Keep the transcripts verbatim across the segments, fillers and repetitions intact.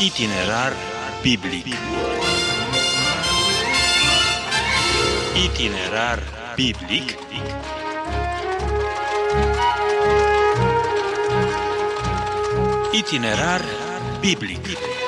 Itinerar biblic. Itinerar biblic. Itinerar biblic.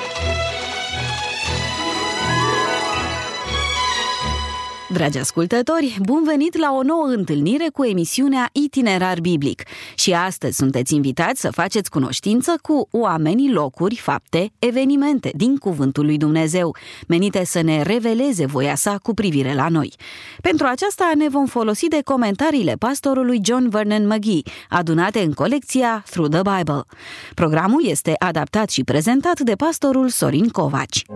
Dragi ascultători, bun venit la o nouă întâlnire cu emisiunea Itinerar Biblic. Și astăzi sunteți invitați să faceți cunoștință cu oamenii, locuri, fapte, evenimente din Cuvântul lui Dumnezeu, menite să ne reveleze voia sa cu privire la noi. Pentru aceasta ne vom folosi de comentariile pastorului John Vernon McGee, adunate în colecția Through the Bible. Programul este adaptat și prezentat de pastorul Sorin Covaci.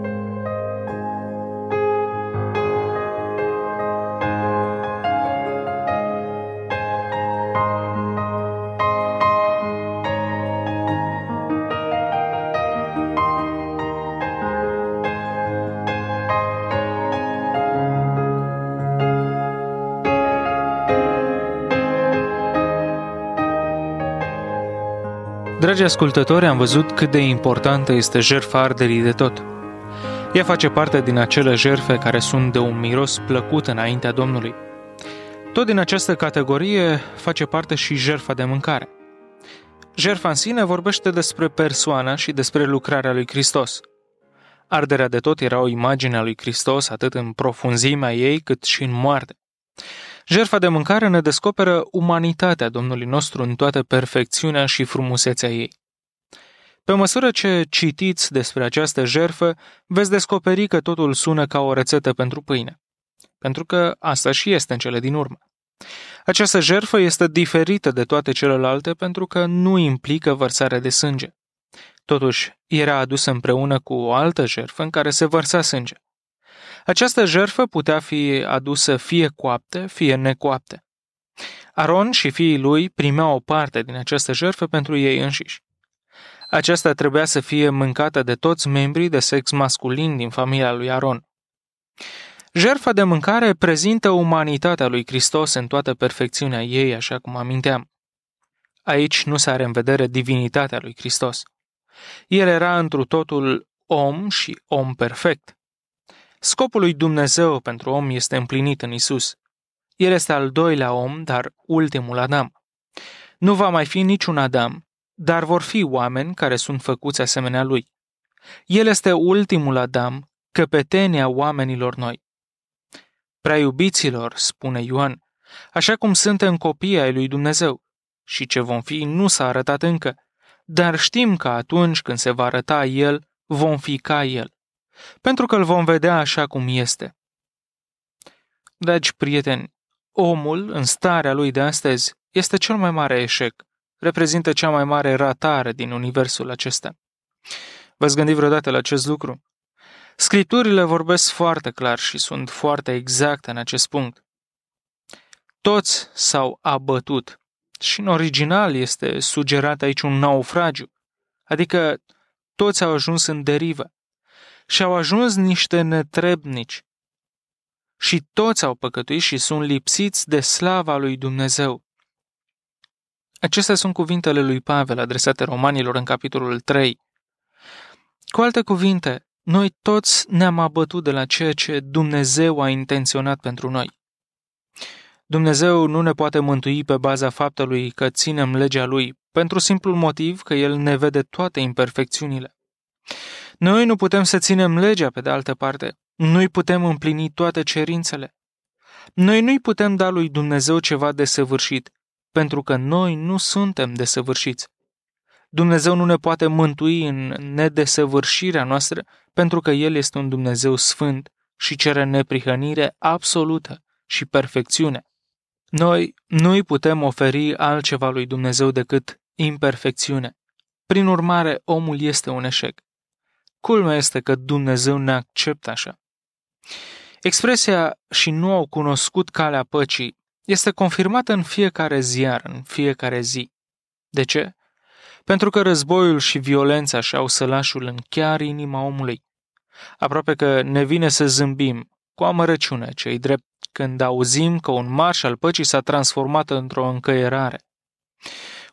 Dragi ascultători, am văzut cât de importantă este jertfa arderii de tot. Ea face parte din acele jertfe care sunt de un miros plăcut înaintea Domnului. Tot din această categorie face parte și jertfa de mâncare. Jertfa în sine vorbește despre persoana și despre lucrarea lui Hristos. Arderea de tot era o imagine a lui Hristos atât în profunzimea ei cât și în moarte. Jertfa de mâncare ne descoperă umanitatea Domnului nostru în toată perfecțiunea și frumusețea ei. Pe măsură ce citiți despre această jertfă, veți descoperi că totul sună ca o rețetă pentru pâine. Pentru că asta și este în cele din urmă. Această jertfă este diferită de toate celelalte pentru că nu implică vărsarea de sânge. Totuși, era adusă împreună cu o altă jertfă în care se vărsa sânge. Această jertfă putea fi adusă fie coaptă, fie necoaptă. Aron și fiii lui primeau o parte din această jertfă pentru ei înșiși. Aceasta trebuia să fie mâncată de toți membrii de sex masculin din familia lui Aron. Jertfa de mâncare prezintă umanitatea lui Hristos în toată perfecțiunea ei, așa cum aminteam. Aici nu se are în vedere divinitatea lui Hristos. El era întru totul om și om perfect. Scopul lui Dumnezeu pentru om este împlinit în Isus. El este al doilea om, dar ultimul Adam. Nu va mai fi niciun Adam, dar vor fi oameni care sunt făcuți asemenea lui. El este ultimul Adam, căpetenia oamenilor noi. Prea iubiților, spune Ioan, așa cum suntem copii ai lui Dumnezeu, și ce vom fi nu s-a arătat încă, dar știm că atunci când se va arăta El, vom fi ca El. Pentru că îl vom vedea așa cum este. Dragi prieteni, omul, în starea lui de astăzi, este cel mai mare eșec, reprezintă cea mai mare ratare din universul acesta. V-ați gândit vreodată la acest lucru? Scripturile vorbesc foarte clar și sunt foarte exacte în acest punct. Toți s-au abătut și în original este sugerat aici un naufragiu, adică toți au ajuns în derivă. Și au ajuns niște netrebnici. Și toți au păcătuit și sunt lipsiți de slava lui Dumnezeu. Acestea sunt cuvintele lui Pavel adresate romanilor în capitolul trei. Cu alte cuvinte, noi toți ne-am abătut de la ceea ce Dumnezeu a intenționat pentru noi. Dumnezeu nu ne poate mântui pe baza faptului că ținem legea Lui, pentru simplul motiv că El ne vede toate imperfecțiunile. Noi nu putem să ținem legea, pe de altă parte. Nu-i putem împlini toate cerințele. Noi nu-i putem da lui Dumnezeu ceva desăvârșit, pentru că noi nu suntem desăvârșiți. Dumnezeu nu ne poate mântui în nedesăvârșirea noastră, pentru că El este un Dumnezeu sfânt și cere neprihănire absolută și perfecțiune. Noi nu-i putem oferi altceva lui Dumnezeu decât imperfecțiune. Prin urmare, omul este un eșec. Culmea este că Dumnezeu ne acceptă așa. Expresia "și nu au cunoscut calea păcii" este confirmată în fiecare ziar, în fiecare zi. De ce? Pentru că războiul și violența și-au sălașul în chiar inima omului. Aproape că ne vine să zâmbim, cu amărăciune, ce-i drept, când auzim că un marș al păcii s-a transformat într-o încăierare.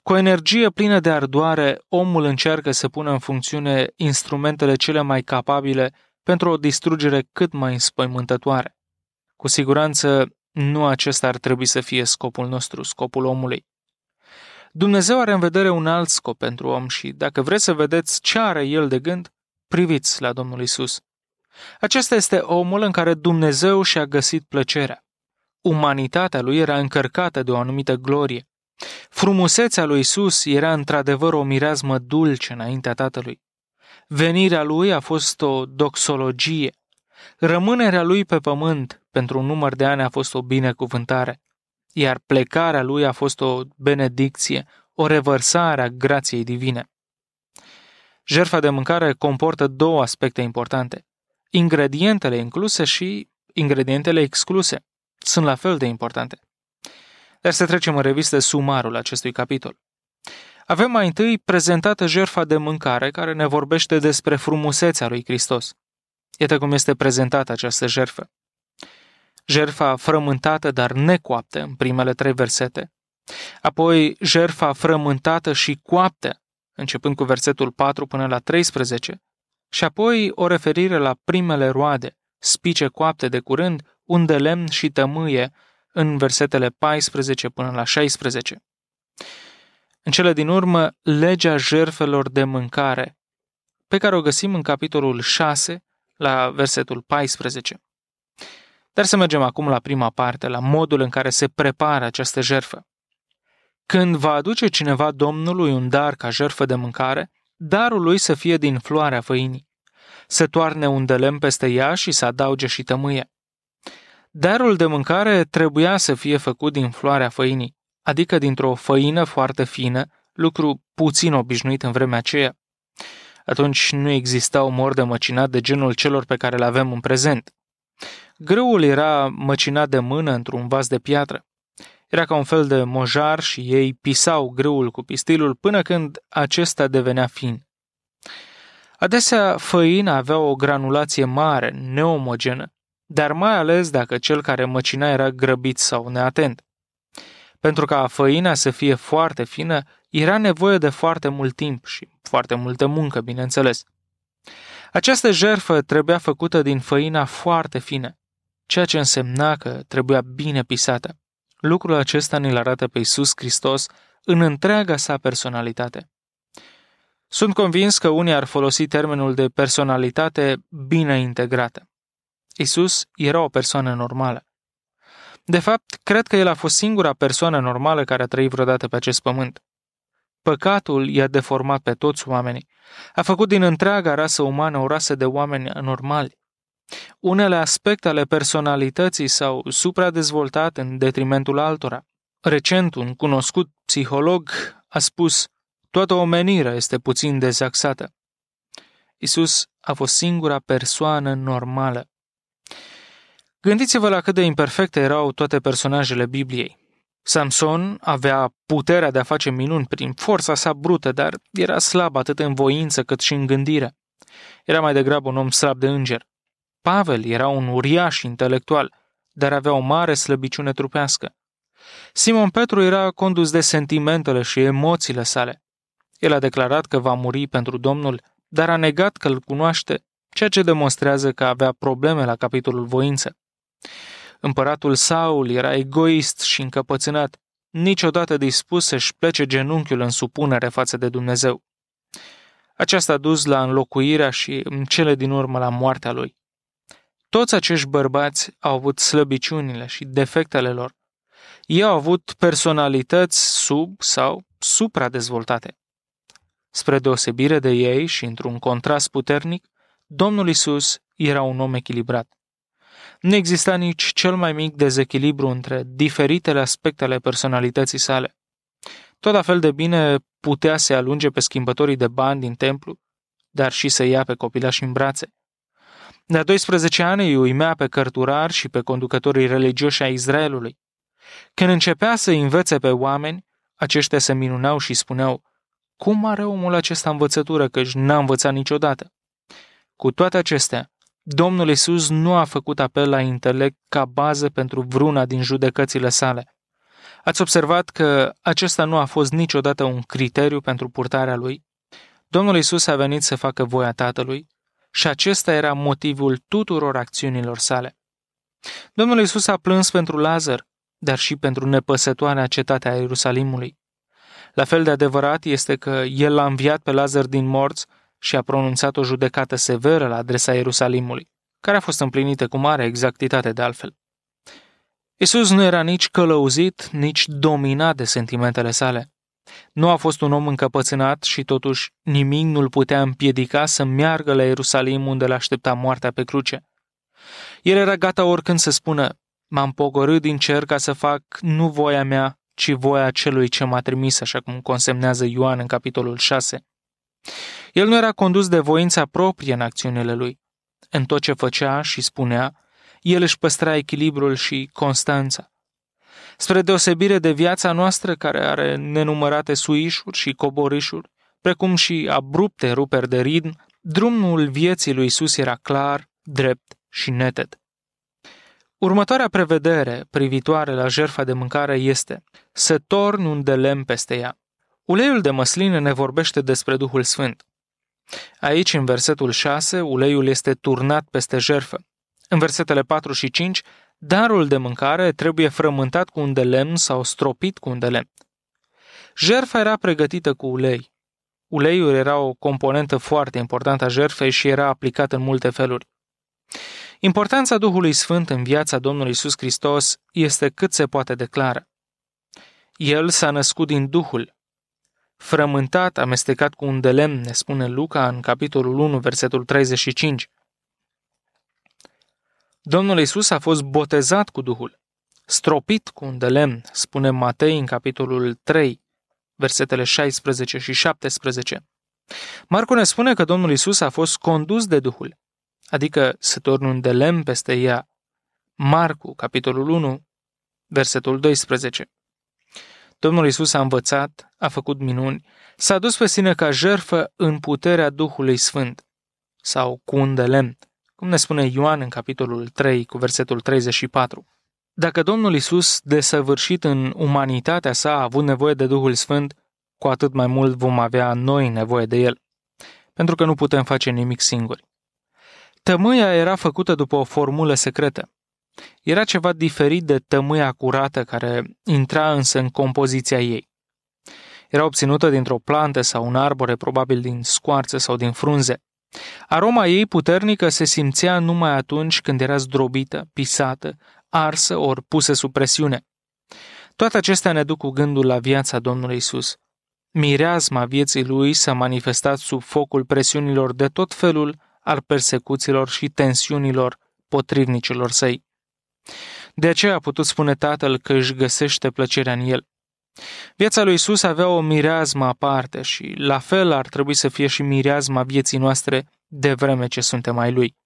Cu o energie plină de ardoare, omul încearcă să pună în funcțiune instrumentele cele mai capabile pentru o distrugere cât mai înspăimântătoare. Cu siguranță, nu acesta ar trebui să fie scopul nostru, scopul omului. Dumnezeu are în vedere un alt scop pentru om și, dacă vreți să vedeți ce are El de gând, priviți la Domnul Isus. Acesta este omul în care Dumnezeu și-a găsit plăcerea. Umanitatea lui era încărcată de o anumită glorie. Frumusețea lui Isus era într-adevăr o mireazmă dulce înaintea Tatălui. Venirea lui a fost o doxologie. Rămânerea lui pe pământ pentru un număr de ani a fost o binecuvântare, iar plecarea lui a fost o benedicție, o revărsare a grației divine. Jertfa de mâncare comportă două aspecte importante. Ingredientele incluse și ingredientele excluse sunt la fel de importante. Dar să trecem în revistă sumarul acestui capitol. Avem mai întâi prezentată jertfa de mâncare care ne vorbește despre frumusețea lui Hristos. Iată cum este prezentată această jertfă. Jertfa frământată, dar necoaptă, în primele trei versete. Apoi jertfa frământată și coaptă, începând cu versetul patru până la treisprezece. Și apoi o referire la primele roade, spice coapte de curând, un de lemn și tămâie, în versetele paisprezece până la șaisprezece. În cele din urmă, legea jertfelor de mâncare, pe care o găsim în capitolul șase, la versetul paisprezece. Dar să mergem acum la prima parte, la modul în care se prepară această jertfă. Când va aduce cineva Domnului un dar ca jertfă de mâncare, darul lui să fie din floarea făinii. Să toarne un de lemn peste ea și să adauge și tămâie. Darul de mâncare trebuia să fie făcut din floarea făinii, adică dintr-o făină foarte fină, lucru puțin obișnuit în vremea aceea. Atunci nu existau mori de măcinat de genul celor pe care le avem în prezent. Grâul era măcinat de mână într-un vas de piatră. Era ca un fel de mojar și ei pisau grâul cu pistilul până când acesta devenea fin. Adesea făina avea o granulație mare, neomogenă, dar mai ales dacă cel care măcina era grăbit sau neatent. Pentru ca făina să fie foarte fină, era nevoie de foarte mult timp și foarte multă muncă, bineînțeles. Această jertfă trebuia făcută din făina foarte fină, ceea ce însemna că trebuia bine pisată. Lucrul acesta ne-l arată pe Iisus Hristos în întreaga sa personalitate. Sunt convins că unii ar folosi termenul de personalitate bine integrată. Iisus era o persoană normală. De fapt, cred că el a fost singura persoană normală care a trăit vreodată pe acest pământ. Păcatul i-a deformat pe toți oamenii. A făcut din întreaga rasă umană o rasă de oameni anormali. Unele aspecte ale personalității s-au supradezvoltat în detrimentul altora. Recent, un cunoscut psiholog a spus: toată omenirea este puțin dezaxată. Iisus a fost singura persoană normală. Gândiți-vă la cât de imperfecte erau toate personajele Bibliei. Samson avea puterea de a face minuni prin forța sa brută, dar era slab atât în voință cât și în gândire. Era mai degrabă un om slab de înger. Pavel era un uriaș intelectual, dar avea o mare slăbiciune trupească. Simon Petru era condus de sentimentele și emoțiile sale. El a declarat că va muri pentru Domnul, dar a negat că îl cunoaște, ceea ce demonstrează că avea probleme la capitolul voință. Împăratul Saul era egoist și încăpățânat, niciodată dispus să-și plece genunchiul în supunere față de Dumnezeu. Aceasta a dus la înlocuirea și, în cele din urmă, la moartea lui. Toți acești bărbați au avut slăbiciunile și defectele lor. Ei au avut personalități sub sau supradezvoltate. Spre deosebire de ei și într-un contrast puternic, Domnul Iisus era un om echilibrat. Nu exista nici cel mai mic dezechilibru între diferitele aspecte ale personalității sale. Tot la fel de bine putea să alunge pe schimbătorii de bani din templu, dar și să ia pe copilași în brațe. De-a doisprezece ani îi uimea pe cărturari și pe conducătorii religioși ai Israelului. Când începea să învețe pe oameni, aceștia se minunau și spuneau: cum are omul acesta învățătură, căci n-a învățat niciodată? Cu toate acestea, Domnul Iisus nu a făcut apel la intelect ca bază pentru vreuna din judecățile sale. Ați observat că acesta nu a fost niciodată un criteriu pentru purtarea lui? Domnul Iisus a venit să facă voia Tatălui și acesta era motivul tuturor acțiunilor sale. Domnul Iisus a plâns pentru Lazar, dar și pentru nepăsătoarea cetate a Ierusalimului. La fel de adevărat este că El l-a înviat pe Lazar din morți și a pronunțat o judecată severă la adresa Ierusalimului, care a fost împlinită cu mare exactitate de altfel. Iisus nu era nici călăuzit, nici dominat de sentimentele sale. Nu a fost un om încăpățânat și totuși nimic nu-l putea împiedica să meargă la Ierusalim unde l-aștepta moartea pe cruce. El era gata oricând să spună: m-am pogorât din cer ca să fac nu voia mea, ci voia celui ce m-a trimis, așa cum consemnează Ioan în capitolul șase. El nu era condus de voința proprie în acțiunile lui. În tot ce făcea și spunea, el își păstra echilibrul și constanța. Spre deosebire de viața noastră, care are nenumărate suișuri și coborâșuri, precum și abrupte ruperi de ritm, drumul vieții lui Iisus era clar, drept și neted. Următoarea prevedere privitoare la jertfa de mâncare este să torni un de lemn peste ea. Uleiul de măsline ne vorbește despre Duhul Sfânt. Aici, în versetul șase, uleiul este turnat peste jertfă. În versetele patru și cinci, darul de mâncare trebuie frământat cu un de lemn sau stropit cu un de lemn. Jertfa era pregătită cu ulei. Uleiul era o componentă foarte importantă a jertfei și era aplicat în multe feluri. Importanța Duhului Sfânt în viața Domnului Iisus Hristos este cât se poate de clară. El s-a născut din Duhul. Frământat, amestecat cu un de lemn, ne spune Luca în capitolul unu, versetul treizeci și cinci. Domnul Iisus a fost botezat cu Duhul, stropit cu un de lemn, spune Matei în capitolul trei, versetele șaisprezece și șaptesprezece. Marcu ne spune că Domnul Iisus a fost condus de Duhul, adică să torni un de lemn peste ea. Marcu, capitolul unu, versetul doisprezece. Domnul Iisus a învățat, a făcut minuni, s-a dus pe sine ca jertfă în puterea Duhului Sfânt, sau cu un de lemn, cum ne spune Ioan în capitolul trei, cu versetul treizeci și patru. Dacă Domnul Iisus, desăvârșit în umanitatea sa, a avut nevoie de Duhul Sfânt, cu atât mai mult vom avea noi nevoie de El, pentru că nu putem face nimic singuri. Tămâia era făcută după o formulă secretă. Era ceva diferit de tămâia curată care intra însă în compoziția ei. Era obținută dintr-o plantă sau un arbore, probabil din scoarță sau din frunze. Aroma ei puternică se simțea numai atunci când era zdrobită, pisată, arsă ori pusă sub presiune. Toate acestea ne duc cu gândul la viața Domnului Iisus. Mireasma vieții lui s-a manifestat sub focul presiunilor de tot felul al persecuțiilor și tensiunilor potrivnicilor săi. De aceea a putut spune Tatăl că își găsește plăcerea în el. Viața lui Iisus avea o mireasmă aparte și la fel ar trebui să fie și mireasma vieții noastre de vreme ce suntem ai lui.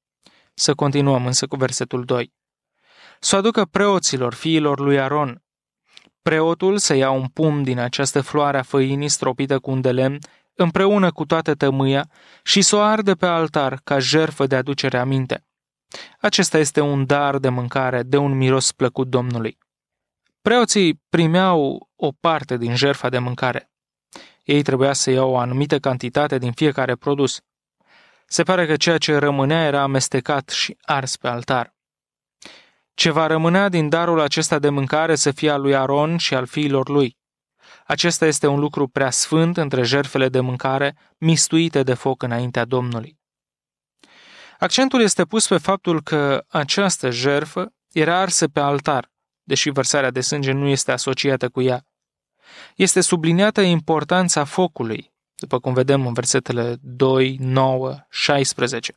Să continuăm însă cu versetul doi. Să o aducă preoților, fiilor lui Aron. Preotul să ia un pumn din această floare a făinii stropită cu un de lemn, împreună cu toată tămâia, și să o arde pe altar ca jertfă de aducere aminte. Acesta este un dar de mâncare, de un miros plăcut Domnului. Preoții primeau o parte din jertfa de mâncare. Ei trebuia să iau o anumită cantitate din fiecare produs. Se pare că ceea ce rămânea era amestecat și ars pe altar. Ce va rămânea din darul acesta de mâncare să fie al lui Aron și al fiilor lui. Acesta este un lucru prea sfânt între jertfele de mâncare mistuite de foc înaintea Domnului. Accentul este pus pe faptul că această jertfă era arsă pe altar, deși vărsarea de sânge nu este asociată cu ea. Este subliniată importanța focului, după cum vedem în versetele doi, nouă, șaisprezece.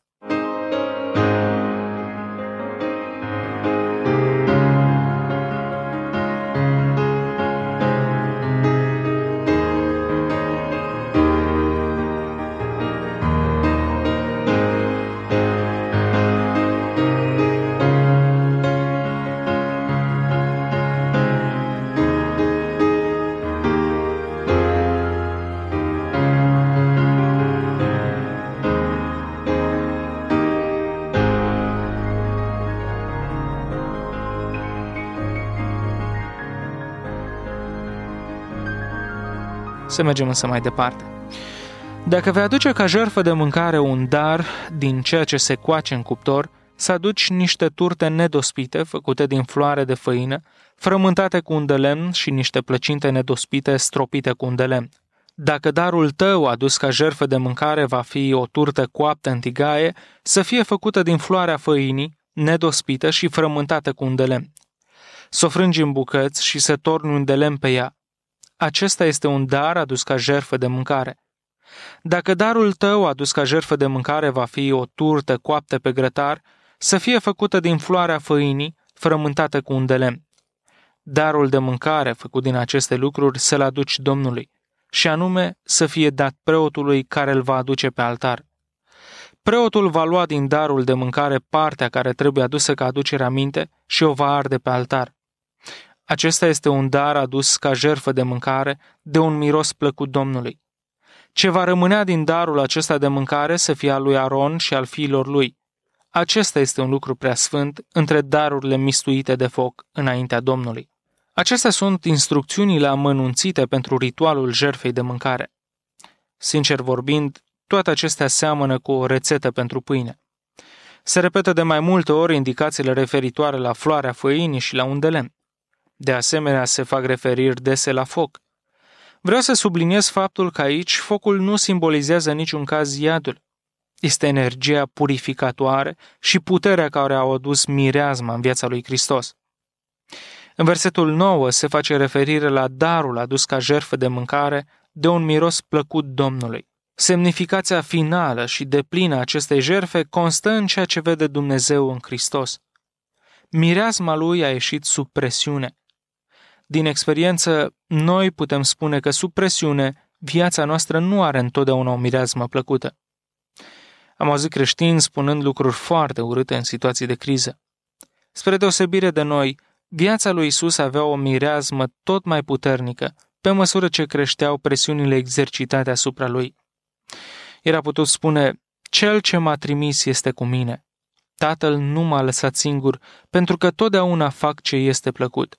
Să mergem însă mai departe. Dacă vei aduce ca jertfă de mâncare un dar din ceea ce se coace în cuptor, să aduci niște turte nedospite, făcute din floare de făină, frământate cu un de lemn și niște plăcinte nedospite, stropite cu un de lemn. Dacă darul tău adus ca jertfă de mâncare va fi o turtă coaptă în tigaie, să fie făcută din floarea făinii, nedospită și frământată cu un de lemn. Să o frângi în bucăți și să torni un de lemn pe ea. Acesta este un dar adus ca jertfă de mâncare. Dacă darul tău adus ca jertfă de mâncare va fi o turtă coaptă pe grătar, să fie făcută din floarea făinii, frământată cu un de lemn. Darul de mâncare făcut din aceste lucruri să-l aduci Domnului, și anume să fie dat preotului care îl va aduce pe altar. Preotul va lua din darul de mâncare partea care trebuie adusă ca aducere aminte și o va arde pe altar. Acesta este un dar adus ca jertfă de mâncare, de un miros plăcut Domnului. Ce va rămânea din darul acesta de mâncare să fie al lui Aron și al fiilor lui. Acesta este un lucru preasfânt între darurile mistuite de foc înaintea Domnului. Acestea sunt instrucțiunile amănunțite pentru ritualul jertfei de mâncare. Sincer vorbind, toate acestea seamănă cu o rețetă pentru pâine. Se repetă de mai multe ori indicațiile referitoare la floarea făinii și la un de lemn. De asemenea, se fac referiri dese la foc. Vreau să subliniez faptul că aici focul nu simbolizează în niciun caz iadul. Este energia purificatoare și puterea care au adus mireasma în viața lui Hristos. În versetul nouă se face referire la darul adus ca jertfă de mâncare de un miros plăcut Domnului. Semnificația finală și deplină a acestei jertfe constă în ceea ce vede Dumnezeu în Hristos. Mireasma lui a ieșit sub presiune. Din experiență, noi putem spune că sub presiune, viața noastră nu are întotdeauna o mireasmă plăcută. Am auzit creștini spunând lucruri foarte urâte în situații de criză. Spre deosebire de noi, viața lui Isus avea o mireasmă tot mai puternică, pe măsură ce creșteau presiunile exercitate asupra lui. Era putut spune, Cel ce m-a trimis este cu mine. Tatăl nu m-a lăsat singur, pentru că totdeauna fac ce este plăcut.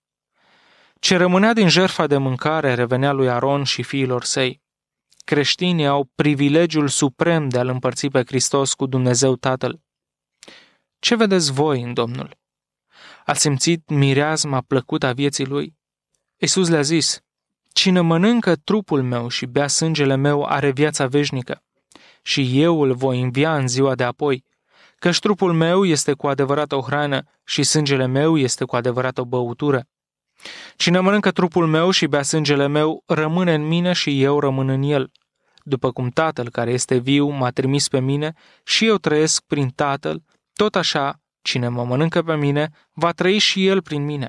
Ce rămânea din jertfa de mâncare revenea lui Aron și fiilor săi. Creștinii au privilegiul suprem de a-L împărți pe Hristos cu Dumnezeu Tatăl. Ce vedeți voi în Domnul? Ați simțit mireasma plăcută a vieții Lui? Iisus le-a zis, Cine mănâncă trupul meu și bea sângele meu are viața veșnică, și eu îl voi învia în ziua de apoi, căci trupul meu este cu adevărat o hrană și sângele meu este cu adevărat o băutură. Cine mănâncă trupul meu și bea sângele meu rămâne în mine și eu rămân în el. După cum Tatăl care este viu m-a trimis pe mine și eu trăiesc prin Tatăl, tot așa, cine mă mănâncă pe mine, va trăi și el prin mine.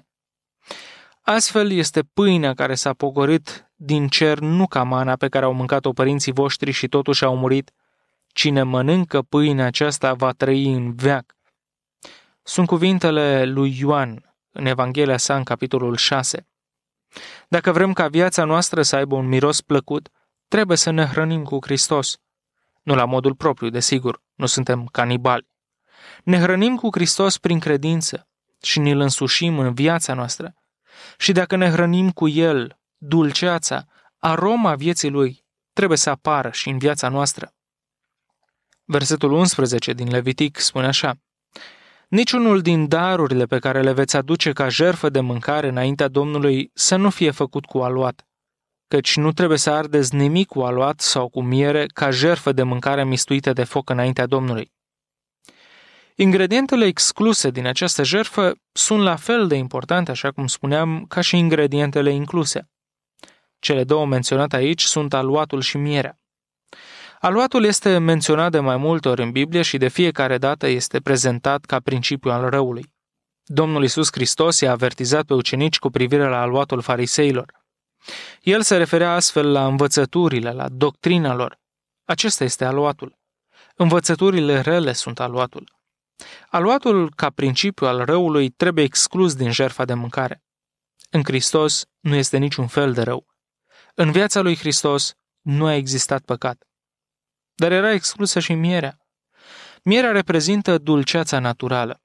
Astfel este pâinea care s-a pogorât din cer nu ca mana pe care au mâncat-o părinții voștri și totuși au murit. Cine mănâncă pâinea aceasta va trăi în veac. Sunt cuvintele lui Ioan în Evanghelia sa în capitolul șase. Dacă vrem ca viața noastră să aibă un miros plăcut, trebuie să ne hrănim cu Hristos. Nu la modul propriu, desigur, nu suntem canibali. Ne hrănim cu Hristos prin credință și ne-L însușim în viața noastră. Și dacă ne hrănim cu El, dulceața, aroma vieții Lui trebuie să apară și în viața noastră. Versetul unsprezece din Levitic spune așa, Niciunul din darurile pe care le veți aduce ca jertfă de mâncare înaintea Domnului să nu fie făcut cu aluat, căci nu trebuie să ardeți nimic cu aluat sau cu miere ca jertfă de mâncare mistuită de foc înaintea Domnului. Ingredientele excluse din această jertfă sunt la fel de importante, așa cum spuneam, ca și ingredientele incluse. Cele două menționate aici sunt aluatul și mierea. Aluatul este menționat de mai multe ori în Biblie și de fiecare dată este prezentat ca principiu al răului. Domnul Iisus Hristos i-a avertizat pe ucenici cu privire la aluatul fariseilor. El se referea astfel la învățăturile, la doctrina lor. Acesta este aluatul. Învățăturile rele sunt aluatul. Aluatul, ca principiu al răului, trebuie exclus din jertfa de mâncare. În Hristos nu este niciun fel de rău. În viața lui Hristos nu a existat păcat. Dar era exclusă și mierea. Mierea reprezintă dulceața naturală.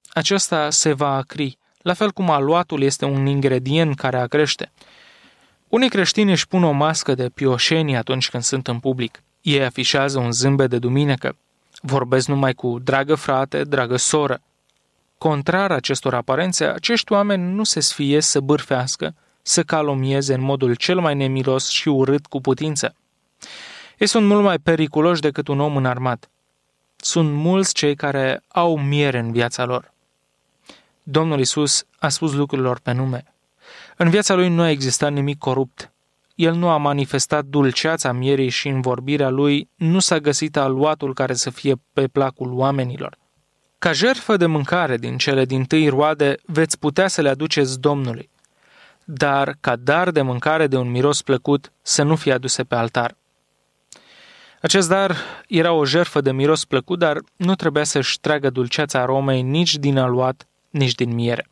Aceasta se va acri, la fel cum aluatul este un ingredient care acrește. Unii creștini își pun o mască de pioșenie atunci când sunt în public. Ei afișează un zâmbet de duminică. Vorbesc numai cu dragă frate, dragă soră. Contrar acestor aparențe, acești oameni nu se sfiesc să bârfească, să calomnieze în modul cel mai nemilos și urât cu putință. Ei sunt mult mai periculoși decât un om înarmat. Sunt mulți cei care au miere în viața lor. Domnul Iisus a spus lucrurilor pe nume. În viața lui nu a existat nimic corupt. El nu a manifestat dulceața mierii și în vorbirea lui nu s-a găsit aluatul care să fie pe placul oamenilor. Ca jertfă de mâncare din cele dintâi roade veți putea să le aduceți Domnului, dar ca dar de mâncare de un miros plăcut să nu fie aduse pe altar. Acest dar era o jertfă de miros plăcut, dar nu trebuia să-și tragă dulceața aromei nici din aluat, nici din miere.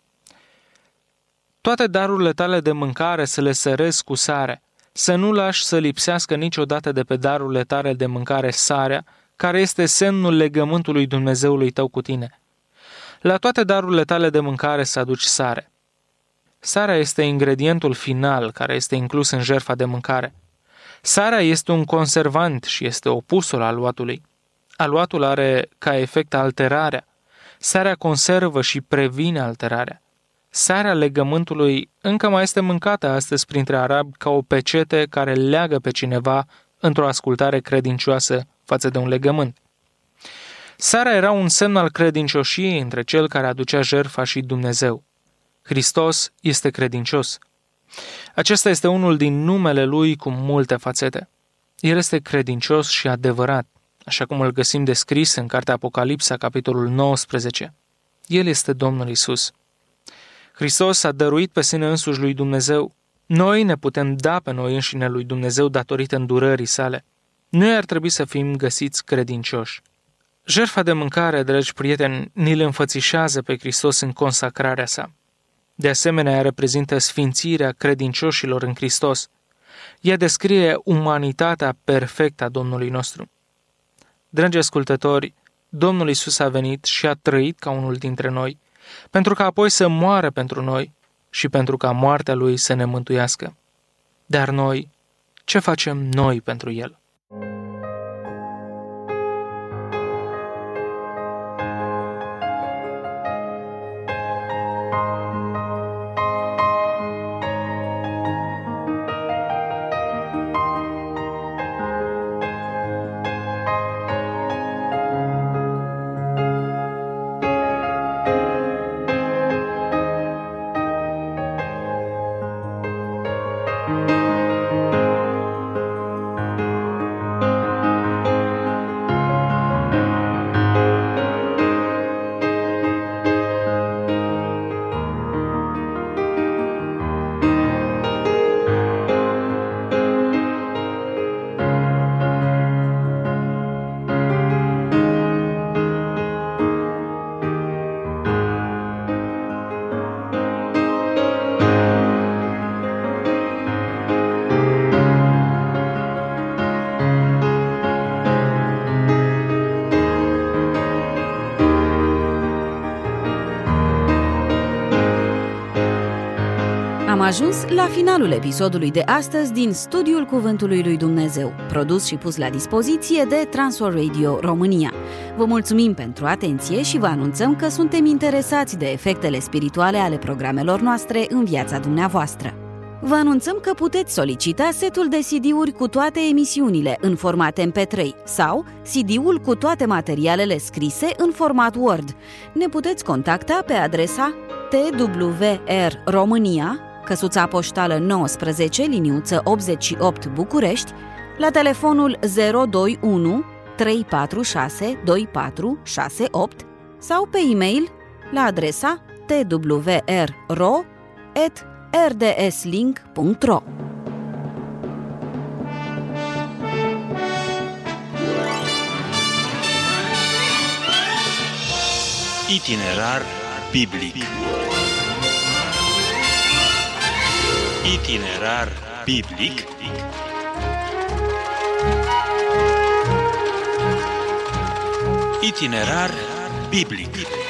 Toate darurile tale de mâncare să le sărezi cu sare, să nu lași să lipsească niciodată de pe darurile tale de mâncare sarea, care este semnul legământului Dumnezeului tău cu tine. La toate darurile tale de mâncare să aduci sare. Sarea este ingredientul final care este inclus în jertfa de mâncare. Sarea este un conservant și este opusul aluatului. Aluatul are ca efect alterarea. Sarea conservă și previne alterarea. Sarea legământului încă mai este mâncată astăzi printre arabi ca o pecete care leagă pe cineva într-o ascultare credincioasă față de un legământ. Sarea era un semn al credincioșiei între cel care aducea jertfa și Dumnezeu. Hristos este credincios. Acesta este unul din numele lui cu multe fațete. El este credincios și adevărat, așa cum îl găsim descris în cartea Apocalipsa, capitolul nouăsprezece. El este Domnul Iisus. Hristos a dăruit pe sine însuși lui Dumnezeu. Noi ne putem da pe noi înșine lui Dumnezeu datorită îndurării sale. Noi ar trebui să fim găsiți credincioși. Jertfa de mâncare, dragi prieteni, ni le înfățișează pe Hristos în consacrarea sa. De asemenea, ea reprezintă sfințirea credincioșilor în Hristos. Ea descrie umanitatea perfectă a Domnului nostru. Dragi ascultători, Domnul Iisus a venit și a trăit ca unul dintre noi, pentru ca apoi să moară pentru noi și pentru ca moartea Lui să ne mântuiască. Dar noi, ce facem noi pentru El? Am ajuns la finalul episodului de astăzi din Studiul Cuvântului lui Dumnezeu, produs și pus la dispoziție de Transworld Radio România. Vă mulțumim pentru atenție și vă anunțăm că suntem interesați de efectele spirituale ale programelor noastre în viața dumneavoastră. Vă anunțăm că puteți solicita setul de C D-uri cu toate emisiunile în format M P trei sau C D-ul cu toate materialele scrise în format Word. Ne puteți contacta pe adresa T W R România, căsuța poștală nouăsprezece, liniuță optzeci și opt București, la telefonul zero doi unu trei patru șase doi patru șase opt sau pe e-mail la adresa t w r ro at r d s link punct r o. Itinerar biblic. Itinerar biblic. Itinerar biblic.